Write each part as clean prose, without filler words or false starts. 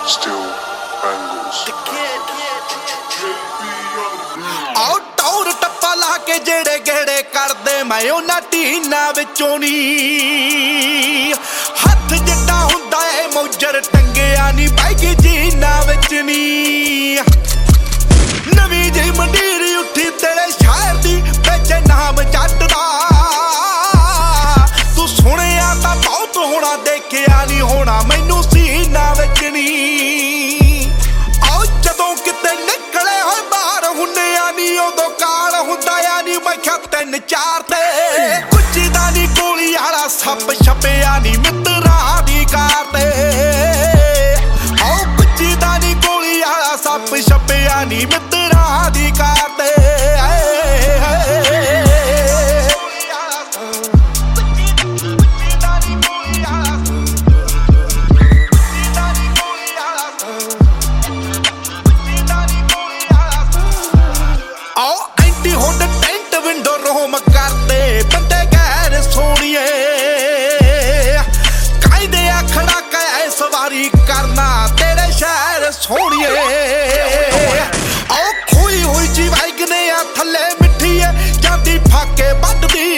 Still bangles. ਆਓ ਟੌਰ ਟੱਪਾ ਲਾ ਕੇ ਜਿਹੜੇ ਗੇੜੇ ਕਰਦੇ ਮੈਂ ਉਹਨਾਂ ਟੀਨਾਂ ਵਿੱਚੋਂ ਨੀ ਹੱਥ ਜਿੱਡਾ ਹੁੰਦਾ ਏ ਮੌਜਰ ਟੰਗਿਆ ਨੀ ਬੈਗੀ ਜੀਨਾਂ ਵਿੱਚ ਨੀ ਨਵੀਂ ਜਿਹੀ ਮੰਡੀਰ ਉੱਠੀ ਤੇਰੇ ਸ਼ਹਿਰ ਦੀ ਵਿੱਚ ਨਾਮ ਜੱਟ ਦਾ ਤੂੰ ਸੁਣਿਆ ਤਾਂ ਬਹੁਤ ਹੋਣਾ ਦੇਖਿਆ ਨੀ ਹੋਣਾ ਮੈਨੂੰ ਸੀਨਾ ਵਿੱਚ ਨੀ ਆਓ ਜਦੋਂ ਕਿਤੇ ਨਿਕਲੇ ਹੋਏ ਬਾਹਰ ਹੁੰਨੇ ਆ ਨੀ ਉਦੋਂ ਕਾਲ ਹੁੰਦਾ ਆ ਨੀ ਮੈਂ ਕਿਹਾ 3-4 ਤੇ ਕੁੱਚੀ ਦਾ ਨੀ ਗੋਲੀ ਵਾਲਾ ਸੱਪ ਛਪਿਆ ਨੀ ਮਿੱਤਰਾਂ ਦੀ ਕਾਰ ਤੇ ਆਓ ਕੁੱਚੀ ਦਾ ਨੀ ਗੋਲੀ ਵਾਲਾ ਸੱਪ ਛਪਿਆ ਨੀ ਮਿੱਤਰਾਂ ਦੀ ਕਾਰ ਤੇ ਕਰਦੇ ਬੰਦੇ ਗੈਰ ਸੋਣੀਏ ਕਾਇਦੇ ਆਖੜਾ ਕੈ ਸਵਾਰੀ ਕਰਨਾ ਤੇਰੇ ਸ਼ਹਿਰ ਸੋਣੀਏ ਆਓ ਖੋਈ ਹੋਈ ਜੀ ਵੈਗਨੇ ਆ ਥੱਲੇ ਮਿੱਠੀ ਏ ਜਾਂਦੀ ਫਾਕੇ ਵੱਢਦੀ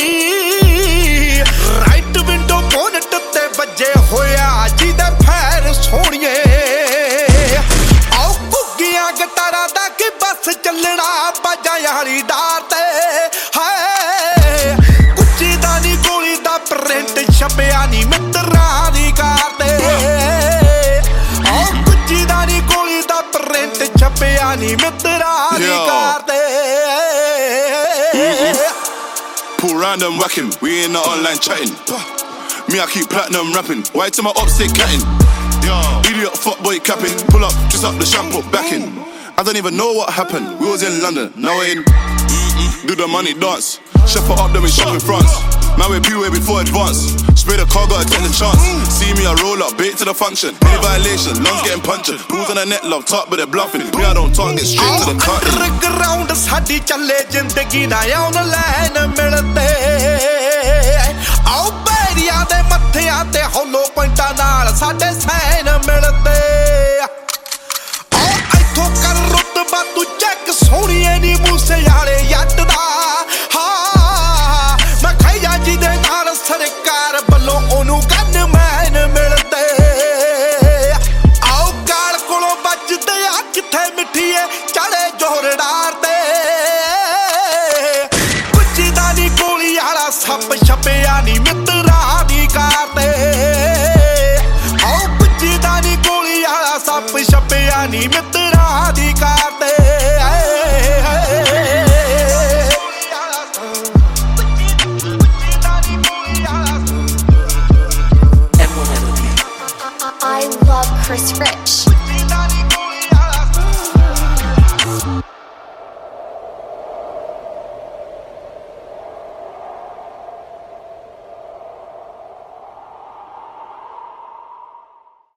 ਰਾਈਟ ਵਿੰਡੋ ਬੋਨਟ ਤੇ ਵੱਜੇ ਹੋਇਆ ਜਿਹਦੇ ਫੈਰ ਸੋਣੀਏ ਆਓ ਘੁੱਗੀਆਂ ਗਟਾਰਾਂ ਦਾ ਕੀ ਬੱਸ ਚੱਲਣਾ ਬਾਜਾਂ ਵਾਲੀ ਡਾਰ ਤੇ ਛਪਿਆ ਨੀ ਮਿੱਤਰਾਂ ਦੀ ਕਾਰ ਤੇ ਆਓ ਕੁੱਚੀ ਦਾ ਨੀ ਗੋਲੀ ਦਾ ਪ੍ਰਿੰਟ ਛਪਿਆ ਨੀ ਮਿੱਤਰਾਂ ਦੀ ਕਾਰ ਤੇ Pull round and whacking, we in the online chatting. Me I keep platinum rapping, why to my ops they catting? Idiot fuckboy capping, pull up, twist up the shampoo backing. I don't even know what happened, we was in London, now we're in do the money dance, chef up then we shop in France. Man we pee way before advance, spray the car gotta take the chance. See me I roll up, bait to the function, any violation, lungs getting punctured. Pools on the net love, talk but they're bluffing. Me I don't talk, get straight to the cut. Underground ਸਾਡੀ ਚੱਲੇ ਜ਼ਿੰਦਗੀ ਨਾ online ਮਿਲਦੇ ਆਓ ਬੈਰੀਆਂ ਦੇ ਮੱਥਿਆਂ ਤੇ ਹੌਲੋ ਪੁਆਇੰਟਾਂ ਨਾਲ ਸਾਡੇ ਸੈਨ ਮਿਲਦੇ ਆਓ ਇੱਥੋਂ ਕਰ ਰੁਤਬਾ ਤੂੰ ਚੈੱਕ ਸੋਹਣੀਏ ਨੀ ਮੂਸੇ ਵਾਲੇ ਜੱਟ ਦਾ ਜਿਹਦੇ ਨਾਲ ਸਰਕਾਰ ਵੱਲੋਂ ਉਹਨੂੰ ਗਨਮੈਨ ਮਿਲਦੇ ਆਓ ਗਾਲ ਕੋਲੋਂ ਵੱਜਦੇ ਆ ਕਿੱਥੇ ਮਿੱਠੀਏ ਚੜੇ ਜ਼ੋਰਦਾਰ ਤੇ ਕੁੱਚੀ ਦਾ ਨੀ ਗੋਲੀ ਵਾਲਾ ਸੱਪ ਛਪਿਆ ਨੀ ਮਿੱਤਰਾਂ ਦੀ ਕਾਰ ਤੇ ਆਓ ਕੁੱਚੀ ਦਾ ਨੀ ਗੋਲੀ ਵਾਲਾ ਸੱਪ ਛਪਿਆ ਨੀ ਮਿੱਤਰਾਂ ਦੀ ਕਾਰ ਤੇ I love Chris Rich.